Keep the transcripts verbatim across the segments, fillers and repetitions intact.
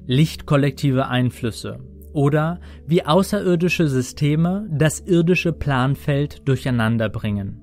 lichtkollektive Einflüsse oder wie außerirdische Systeme das irdische Planfeld durcheinanderbringen.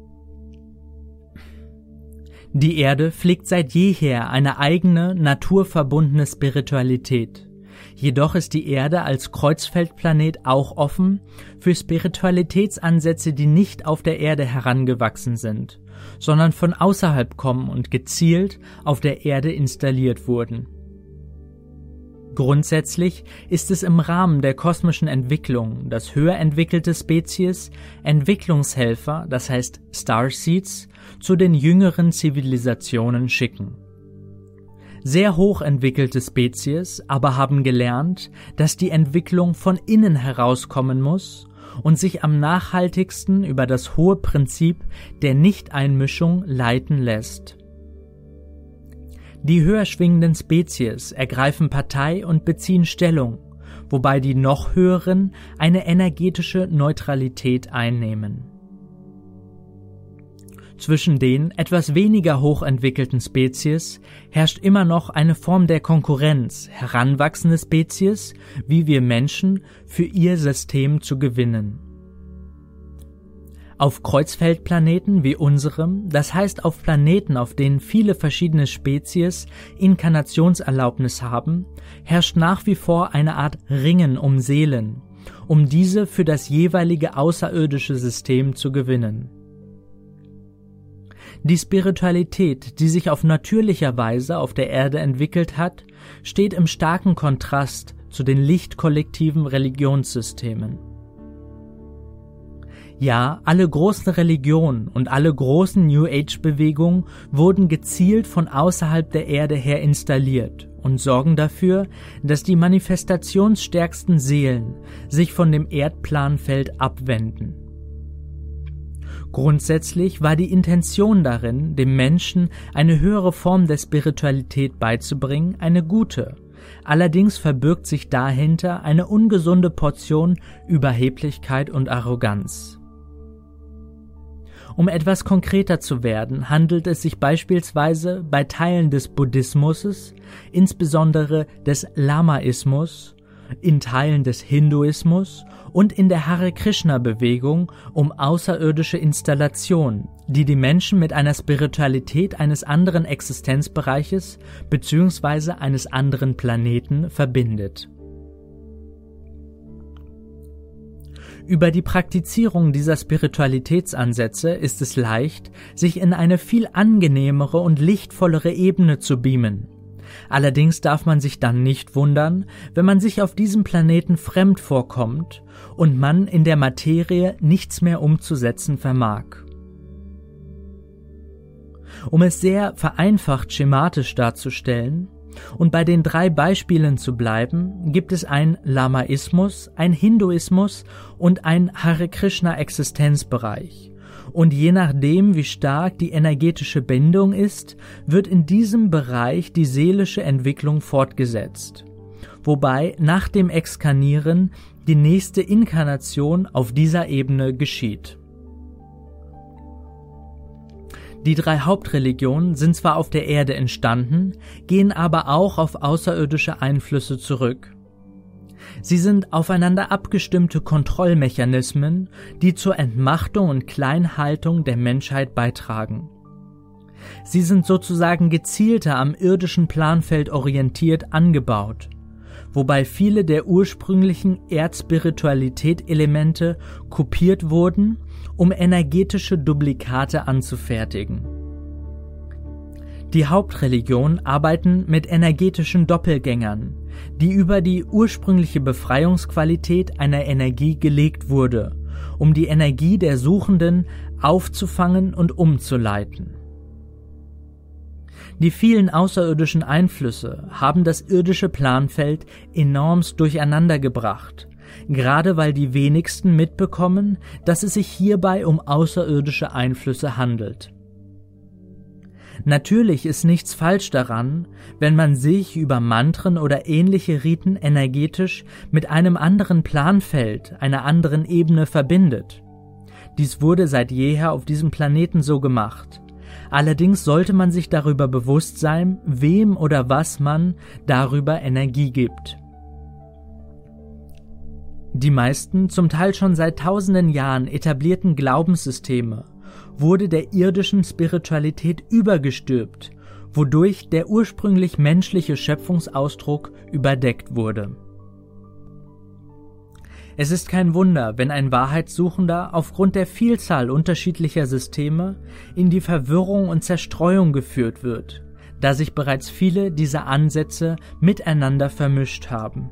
Die Erde pflegt seit jeher eine eigene, naturverbundene Spiritualität. Jedoch ist die Erde als Kreuzfeldplanet auch offen für Spiritualitätsansätze, die nicht auf der Erde herangewachsen sind, sondern von außerhalb kommen und gezielt auf der Erde installiert wurden. Grundsätzlich ist es im Rahmen der kosmischen Entwicklung, dass höher entwickelte Spezies Entwicklungshelfer, das heißt Starseeds, zu den jüngeren Zivilisationen schicken. Sehr hoch entwickelte Spezies aber haben gelernt, dass die Entwicklung von innen herauskommen muss und sich am nachhaltigsten über das hohe Prinzip der Nichteinmischung leiten lässt. Die höher schwingenden Spezies ergreifen Partei und beziehen Stellung, wobei die noch höheren eine energetische Neutralität einnehmen. Zwischen den etwas weniger hochentwickelten Spezies herrscht immer noch eine Form der Konkurrenz, heranwachsende Spezies, wie wir Menschen, für ihr System zu gewinnen. Auf Kreuzfeldplaneten wie unserem, das heißt auf Planeten, auf denen viele verschiedene Spezies Inkarnationserlaubnis haben, herrscht nach wie vor eine Art Ringen um Seelen, um diese für das jeweilige außerirdische System zu gewinnen. Die Spiritualität, die sich auf natürlicher Weise auf der Erde entwickelt hat, steht im starken Kontrast zu den lichtkollektiven Religionssystemen. Ja, alle großen Religionen und alle großen New Age-Bewegungen wurden gezielt von außerhalb der Erde her installiert und sorgen dafür, dass die manifestationsstärksten Seelen sich von dem Erdplanfeld abwenden. Grundsätzlich war die Intention darin, dem Menschen eine höhere Form der Spiritualität beizubringen, eine gute. Allerdings verbirgt sich dahinter eine ungesunde Portion Überheblichkeit und Arroganz. Um etwas konkreter zu werden, handelt es sich beispielsweise bei Teilen des Buddhismus, insbesondere des Lamaismus, in Teilen des Hinduismus und in der Hare-Krishna-Bewegung um außerirdische Installationen, die die Menschen mit einer Spiritualität eines anderen Existenzbereiches bzw. eines anderen Planeten verbindet. Über die Praktizierung dieser Spiritualitätsansätze ist es leicht, sich in eine viel angenehmere und lichtvollere Ebene zu beamen. Allerdings darf man sich dann nicht wundern, wenn man sich auf diesem Planeten fremd vorkommt und man in der Materie nichts mehr umzusetzen vermag. Um es sehr vereinfacht schematisch darzustellen und bei den drei Beispielen zu bleiben, gibt es ein Lamaismus, ein Hinduismus und ein Hare-Krishna-Existenzbereich. Und je nachdem, wie stark die energetische Bindung ist, wird in diesem Bereich die seelische Entwicklung fortgesetzt. Wobei nach dem Exkarnieren die nächste Inkarnation auf dieser Ebene geschieht. Die drei Hauptreligionen sind zwar auf der Erde entstanden, gehen aber auch auf außerirdische Einflüsse zurück. Sie sind aufeinander abgestimmte Kontrollmechanismen, die zur Entmachtung und Kleinhaltung der Menschheit beitragen. Sie sind sozusagen gezielter am irdischen Planfeld orientiert angebaut, wobei viele der ursprünglichen Erdspiritualität-Elemente kopiert wurden, um energetische Duplikate anzufertigen. Die Hauptreligionen arbeiten mit energetischen Doppelgängern, die über die ursprüngliche Befreiungsqualität einer Energie gelegt wurde, um die Energie der Suchenden aufzufangen und umzuleiten. Die vielen außerirdischen Einflüsse haben das irdische Planfeld enormst durcheinandergebracht, gerade weil die wenigsten mitbekommen, dass es sich hierbei um außerirdische Einflüsse handelt. Natürlich ist nichts falsch daran, wenn man sich über Mantren oder ähnliche Riten energetisch mit einem anderen Planfeld, einer anderen Ebene verbindet. Dies wurde seit jeher auf diesem Planeten so gemacht. Allerdings sollte man sich darüber bewusst sein, wem oder was man darüber Energie gibt. Die meisten, zum Teil schon seit tausenden Jahren etablierten Glaubenssysteme wurde der irdischen Spiritualität übergestülpt, wodurch der ursprünglich menschliche Schöpfungsausdruck überdeckt wurde. Es ist kein Wunder, wenn ein Wahrheitssuchender aufgrund der Vielzahl unterschiedlicher Systeme in die Verwirrung und Zerstreuung geführt wird, da sich bereits viele dieser Ansätze miteinander vermischt haben.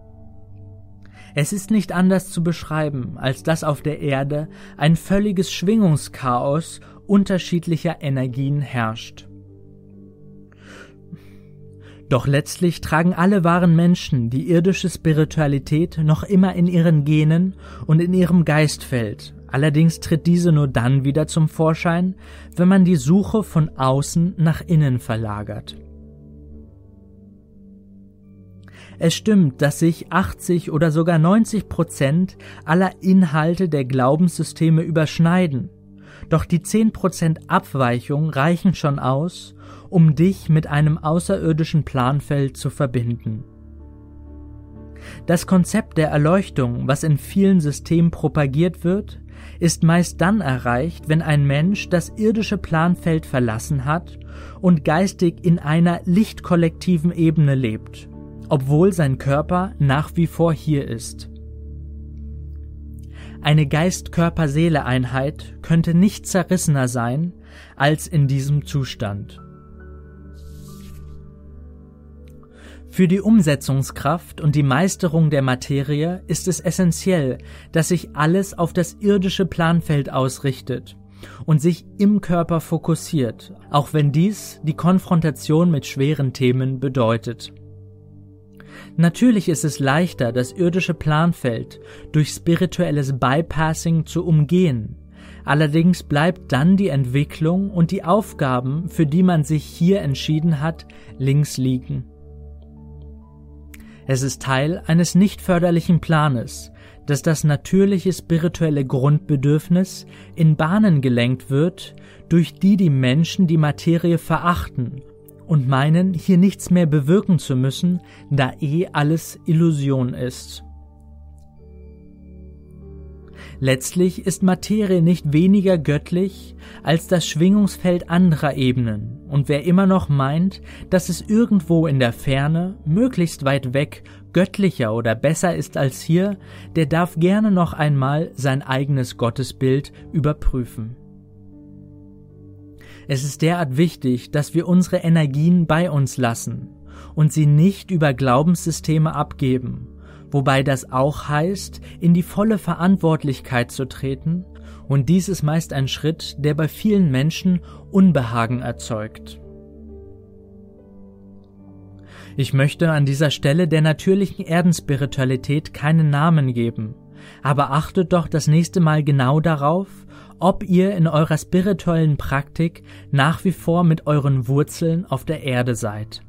Es ist nicht anders zu beschreiben, als dass auf der Erde ein völliges Schwingungschaos unterschiedlicher Energien herrscht. Doch letztlich tragen alle wahren Menschen die irdische Spiritualität noch immer in ihren Genen und in ihrem Geistfeld. Allerdings tritt diese nur dann wieder zum Vorschein, wenn man die Suche von außen nach innen verlagert. Es stimmt, dass sich achtzig oder sogar neunzig Prozent aller Inhalte der Glaubenssysteme überschneiden. Doch die zehn Prozent Abweichung reichen schon aus, um dich mit einem außerirdischen Planfeld zu verbinden. Das Konzept der Erleuchtung, was in vielen Systemen propagiert wird, ist meist dann erreicht, wenn ein Mensch das irdische Planfeld verlassen hat und geistig in einer lichtkollektiven Ebene lebt, obwohl sein Körper nach wie vor hier ist. Eine Geist-Körper-Seele-Einheit könnte nicht zerrissener sein als in diesem Zustand. Für die Umsetzungskraft und die Meisterung der Materie ist es essentiell, dass sich alles auf das irdische Planfeld ausrichtet und sich im Körper fokussiert, auch wenn dies die Konfrontation mit schweren Themen bedeutet. Natürlich ist es leichter, das irdische Planfeld durch spirituelles Bypassing zu umgehen. Allerdings bleibt dann die Entwicklung und die Aufgaben, für die man sich hier entschieden hat, links liegen. Es ist Teil eines nicht förderlichen Planes, dass das natürliche spirituelle Grundbedürfnis in Bahnen gelenkt wird, durch die die Menschen die Materie verachten und meinen, hier nichts mehr bewirken zu müssen, da eh alles Illusion ist. Letztlich ist Materie nicht weniger göttlich als das Schwingungsfeld anderer Ebenen, und wer immer noch meint, dass es irgendwo in der Ferne, möglichst weit weg, göttlicher oder besser ist als hier, der darf gerne noch einmal sein eigenes Gottesbild überprüfen. Es ist derart wichtig, dass wir unsere Energien bei uns lassen und sie nicht über Glaubenssysteme abgeben, wobei das auch heißt, in die volle Verantwortlichkeit zu treten, und dies ist meist ein Schritt, der bei vielen Menschen Unbehagen erzeugt. Ich möchte an dieser Stelle der natürlichen Erdenspiritualität keinen Namen geben, aber achtet doch das nächste Mal genau darauf, ob ihr in eurer spirituellen Praktik nach wie vor mit euren Wurzeln auf der Erde seid.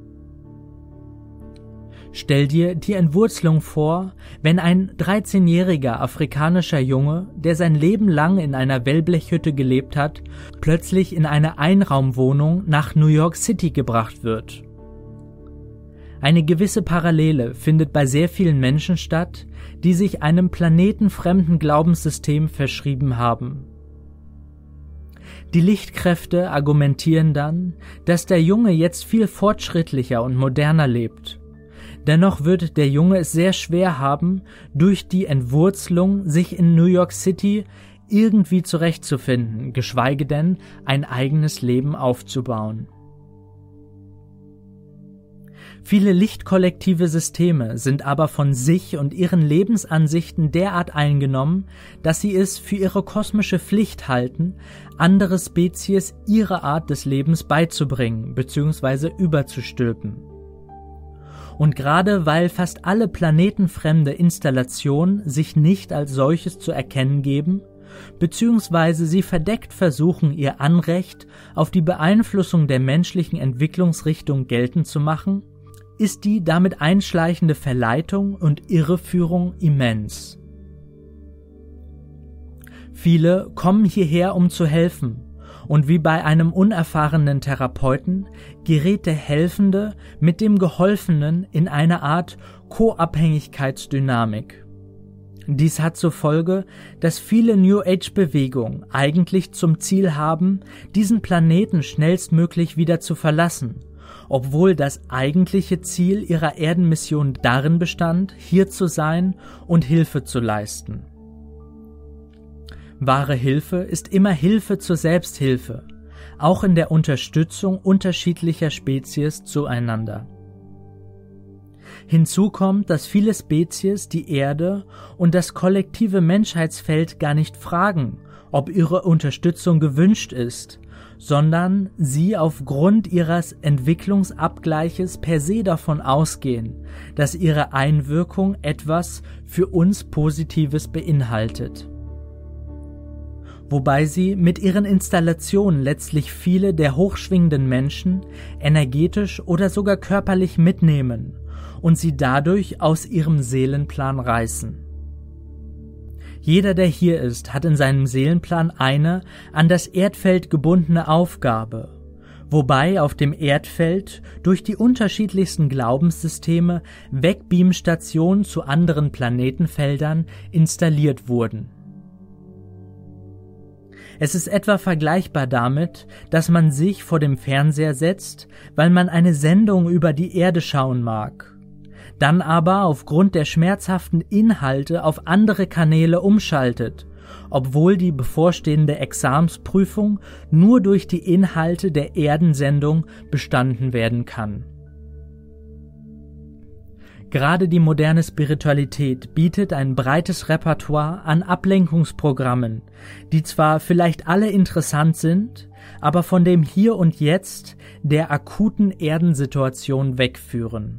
Stell dir die Entwurzelung vor, wenn ein dreizehnjähriger afrikanischer Junge, der sein Leben lang in einer Wellblechhütte gelebt hat, plötzlich in eine Einraumwohnung nach New York City gebracht wird. Eine gewisse Parallele findet bei sehr vielen Menschen statt, die sich einem planetenfremden Glaubenssystem verschrieben haben. Die Lichtkräfte argumentieren dann, dass der Junge jetzt viel fortschrittlicher und moderner lebt. Dennoch wird der Junge es sehr schwer haben, durch die Entwurzelung sich in New York City irgendwie zurechtzufinden, geschweige denn ein eigenes Leben aufzubauen. Viele lichtkollektive Systeme sind aber von sich und ihren Lebensansichten derart eingenommen, dass sie es für ihre kosmische Pflicht halten, andere Spezies ihre Art des Lebens beizubringen bzw. überzustülpen. Und gerade weil fast alle planetenfremde Installationen sich nicht als solches zu erkennen geben, beziehungsweise sie verdeckt versuchen, ihr Anrecht auf die Beeinflussung der menschlichen Entwicklungsrichtung geltend zu machen, ist die damit einschleichende Verleitung und Irreführung immens. Viele kommen hierher, um zu helfen, und wie bei einem unerfahrenen Therapeuten gerät der Helfende mit dem Geholfenen in eine Art Co-Abhängigkeitsdynamik. Dies hat zur Folge, dass viele New-Age-Bewegungen eigentlich zum Ziel haben, diesen Planeten schnellstmöglich wieder zu verlassen, obwohl das eigentliche Ziel ihrer Erdenmission darin bestand, hier zu sein und Hilfe zu leisten. Wahre Hilfe ist immer Hilfe zur Selbsthilfe, auch in der Unterstützung unterschiedlicher Spezies zueinander. Hinzu kommt, dass viele Spezies die Erde und das kollektive Menschheitsfeld gar nicht fragen, ob ihre Unterstützung gewünscht ist, sondern sie aufgrund ihres Entwicklungsabgleiches per se davon ausgehen, dass ihre Einwirkung etwas für uns Positives beinhaltet. Wobei sie mit ihren Installationen letztlich viele der hochschwingenden Menschen energetisch oder sogar körperlich mitnehmen und sie dadurch aus ihrem Seelenplan reißen. Jeder, der hier ist, hat in seinem Seelenplan eine an das Erdfeld gebundene Aufgabe, wobei auf dem Erdfeld durch die unterschiedlichsten Glaubenssysteme Wegbeamstationen zu anderen Planetenfeldern installiert wurden. Es ist etwa vergleichbar damit, dass man sich vor dem Fernseher setzt, weil man eine Sendung über die Erde schauen mag, dann aber aufgrund der schmerzhaften Inhalte auf andere Kanäle umschaltet, obwohl die bevorstehende Examensprüfung nur durch die Inhalte der Erdensendung bestanden werden kann. Gerade die moderne Spiritualität bietet ein breites Repertoire an Ablenkungsprogrammen, die zwar vielleicht alle interessant sind, aber von dem Hier und Jetzt der akuten Erdensituation wegführen.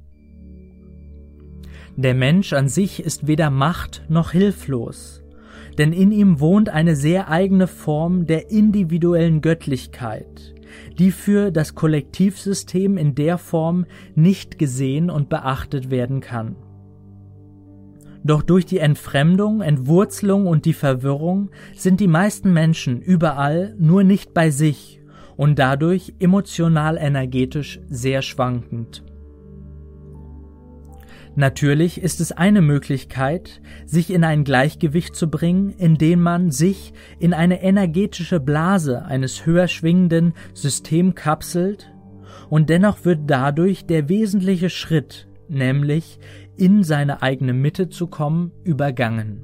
Der Mensch an sich ist weder macht- noch hilflos, denn in ihm wohnt eine sehr eigene Form der individuellen Göttlichkeit, die für das Kollektivsystem in der Form nicht gesehen und beachtet werden kann. Doch durch die Entfremdung, Entwurzelung und die Verwirrung sind die meisten Menschen überall nur nicht bei sich und dadurch emotional-energetisch sehr schwankend. Natürlich ist es eine Möglichkeit, sich in ein Gleichgewicht zu bringen, indem man sich in eine energetische Blase eines höher schwingenden Systems kapselt, und dennoch wird dadurch der wesentliche Schritt, nämlich in seine eigene Mitte zu kommen, übergangen.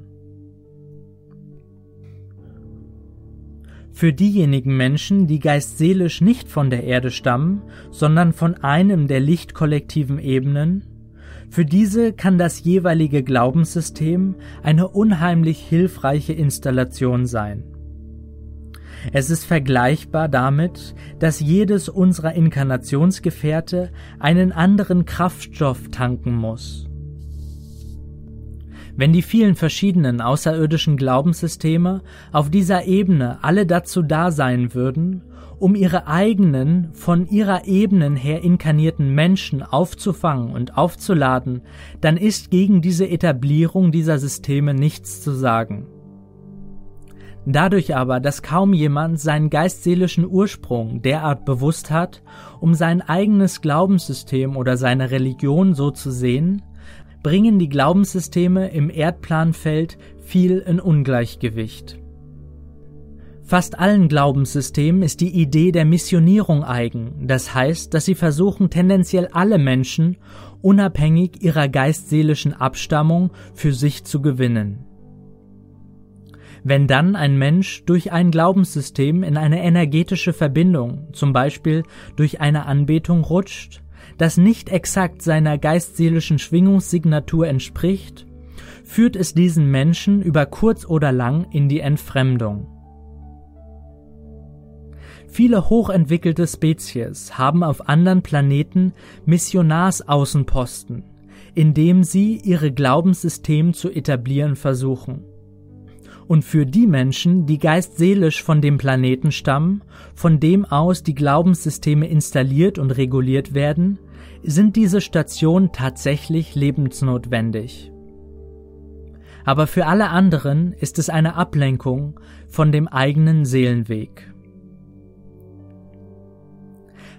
Für diejenigen Menschen, die geist-seelisch nicht von der Erde stammen, sondern von einem der lichtkollektiven Ebenen, für diese kann das jeweilige Glaubenssystem eine unheimlich hilfreiche Installation sein. Es ist vergleichbar damit, dass jedes unserer Inkarnationsgefährte einen anderen Kraftstoff tanken muss. Wenn die vielen verschiedenen außerirdischen Glaubenssysteme auf dieser Ebene alle dazu da sein würden, um ihre eigenen, von ihrer Ebene her inkarnierten Menschen aufzufangen und aufzuladen, dann ist gegen diese Etablierung dieser Systeme nichts zu sagen. Dadurch aber, dass kaum jemand seinen geistseelischen Ursprung derart bewusst hat, um sein eigenes Glaubenssystem oder seine Religion so zu sehen, bringen die Glaubenssysteme im Erdplanfeld viel in Ungleichgewicht. Fast allen Glaubenssystemen ist die Idee der Missionierung eigen, das heißt, dass sie versuchen, tendenziell alle Menschen, unabhängig ihrer geistseelischen Abstammung, für sich zu gewinnen. Wenn dann ein Mensch durch ein Glaubenssystem in eine energetische Verbindung, zum Beispiel durch eine Anbetung rutscht, das nicht exakt seiner geistseelischen Schwingungssignatur entspricht, führt es diesen Menschen über kurz oder lang in die Entfremdung. Viele hochentwickelte Spezies haben auf anderen Planeten Missionarsaußenposten, indem sie ihre Glaubenssysteme zu etablieren versuchen. Und für die Menschen, die geistseelisch von dem Planeten stammen, von dem aus die Glaubenssysteme installiert und reguliert werden, sind diese Stationen tatsächlich lebensnotwendig. Aber für alle anderen ist es eine Ablenkung von dem eigenen Seelenweg.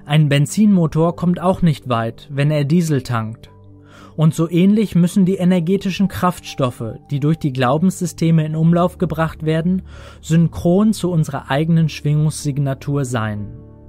Ein Benzinmotor kommt auch nicht weit, wenn er Diesel tankt. Und so ähnlich müssen die energetischen Kraftstoffe, die durch die Glaubenssysteme in Umlauf gebracht werden, synchron zu unserer eigenen Schwingungssignatur sein.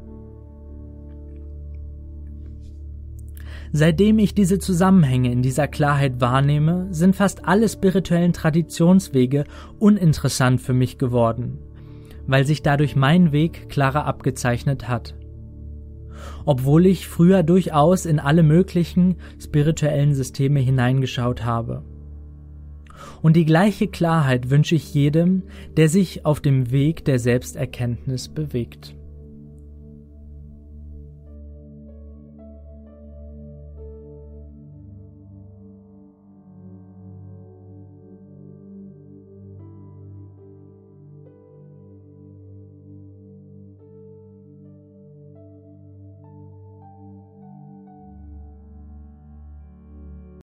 Seitdem ich diese Zusammenhänge in dieser Klarheit wahrnehme, sind fast alle spirituellen Traditionswege uninteressant für mich geworden, weil sich dadurch mein Weg klarer abgezeichnet hat. Obwohl ich früher durchaus in alle möglichen spirituellen Systeme hineingeschaut habe. Und die gleiche Klarheit wünsche ich jedem, der sich auf dem Weg der Selbsterkenntnis bewegt.